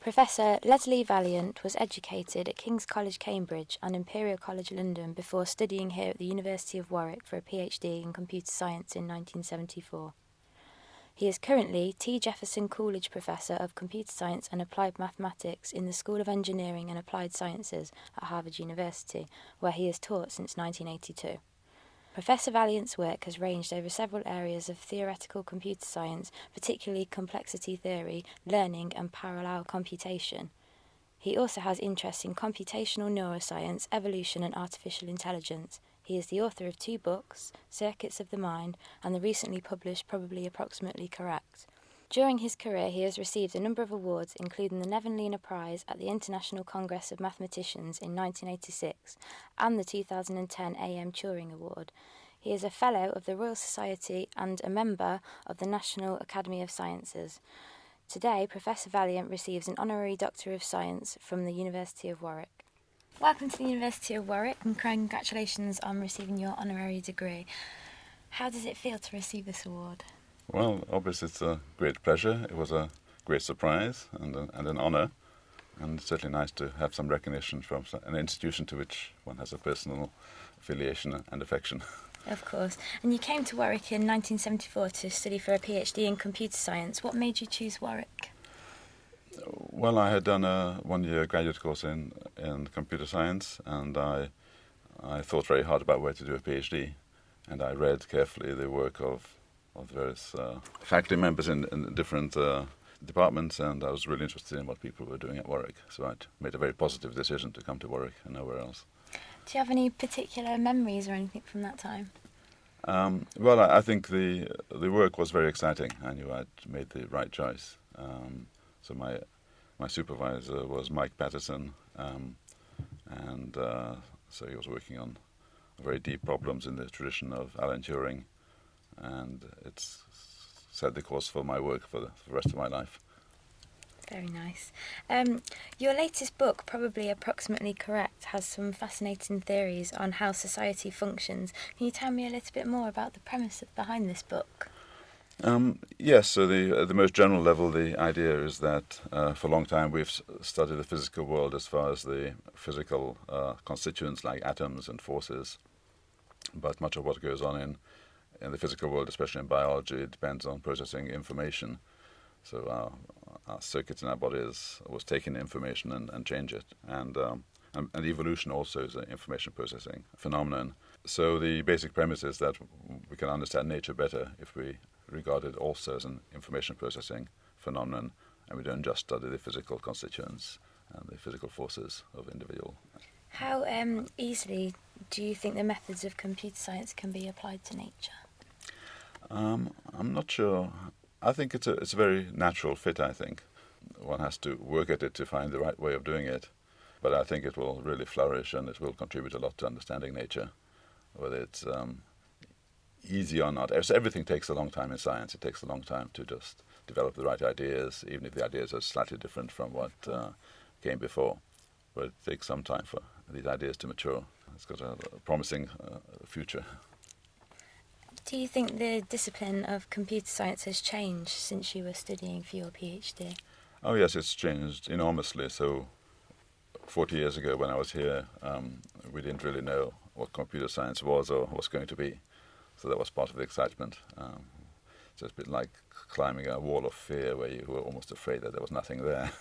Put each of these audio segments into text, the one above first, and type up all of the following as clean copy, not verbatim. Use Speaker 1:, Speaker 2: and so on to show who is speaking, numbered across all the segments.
Speaker 1: Professor Leslie Valiant was educated at King's College, Cambridge and Imperial College London before studying here at the University of Warwick for a PhD in computer science in 1974. He is currently T. Jefferson Coolidge Professor of Computer Science and Applied Mathematics in the School of Engineering and Applied Sciences at Harvard University, where he has taught since 1982. Professor Valiant's work has ranged over several areas of theoretical computer science, particularly complexity theory, learning and parallel computation. He also has interests in computational neuroscience, evolution and artificial intelligence. He is the author of 2 books, Circuits of the Mind and the recently published Probably Approximately Correct. During his career, he has received a number of awards, including the Nevanlina Prize at the International Congress of Mathematicians in 1986 and the 2010 A.M. Turing Award. He is a Fellow of the Royal Society and a member of the National Academy of Sciences. Today, Professor Valiant receives an Honorary Doctor of Science from the University of Warwick. Welcome to the University of Warwick and congratulations on receiving your honorary degree. How does it feel to receive this award?
Speaker 2: Well, obviously it's a great pleasure. It was a great surprise and an honour, and it's certainly nice to have some recognition from an institution to which one has a personal affiliation and affection.
Speaker 1: Of course. And you came to Warwick in 1974 to study for a PhD in computer science. What made you choose Warwick?
Speaker 2: Well, I had done a 1-year graduate course in computer science, and I thought very hard about where to do a PhD, and I read carefully the work of various faculty members in different departments, and I was really interested in what people were doing at Warwick. So I made a very positive decision to come to Warwick and nowhere else.
Speaker 1: Do you have any particular memories or anything from that time?
Speaker 2: Well, I think the work was very exciting. I knew I'd made the right choice. So my supervisor was Mike Patterson, and so he was working on very deep problems in the tradition of Alan Turing, and it's set the course for my work for the rest of my life.
Speaker 1: Very nice. Your latest book, Probably Approximately Correct, has some fascinating theories on how society functions. Can you tell me a little bit more about the premise behind this book?
Speaker 2: Yes, so at the most general level, the idea is that for a long time we've studied the physical world as far as the physical constituents like atoms and forces, but much of what goes on in the physical world, especially in biology, depends on processing information. So our circuits in our bodies always take in information and change it, and evolution also is an information processing phenomenon. So the basic premise is that we can understand nature better if we regard it also as an information processing phenomenon, and we don't just study the physical constituents and the physical forces of individual.
Speaker 1: How easily do you think the methods of computer science can be applied to nature?
Speaker 2: I'm not sure. I think it's a very natural fit, I think. One has to work at it to find the right way of doing it, but I think it will really flourish and it will contribute a lot to understanding nature, whether it's easy or not. So everything takes a long time in science. It takes a long time to just develop the right ideas, even if the ideas are slightly different from what came before. But it takes some time for these ideas to mature. It's got a promising future.
Speaker 1: Do you think the discipline of computer science has changed since you were studying for your PhD?
Speaker 2: Oh yes, it's changed enormously. So 40 years ago when I was here, we didn't really know what computer science was or was going to be. So that was part of the excitement. So it's a bit like climbing a wall of fear where you were almost afraid that there was nothing there.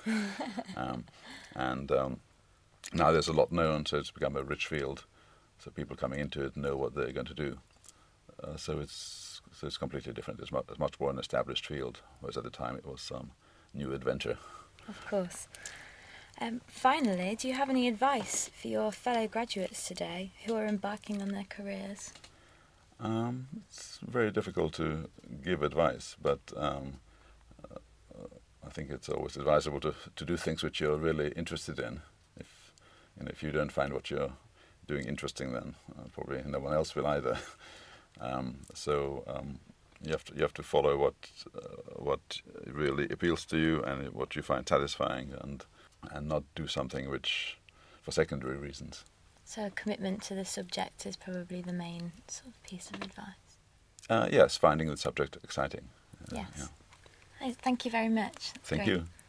Speaker 2: Now there's a lot known, so it's become a rich field. So people coming into it know what they're going to do. So it's completely different. It's much more an established field, whereas at the time it was some new adventure.
Speaker 1: Of course. Finally, do you have any advice for your fellow graduates today who are embarking on their careers?
Speaker 2: It's very difficult to give advice, but I think it's always advisable to do things which you're really interested in. If you don't find what you're doing interesting, then probably no one else will either. You have to follow what really appeals to you and what you find satisfying, and not do something which for secondary reasons.
Speaker 1: So commitment to the subject is probably the main sort of piece of advice.
Speaker 2: Yes, finding the subject exciting.
Speaker 1: Yes. Yeah. Thank you very much. That's
Speaker 2: Thank
Speaker 1: great.
Speaker 2: you.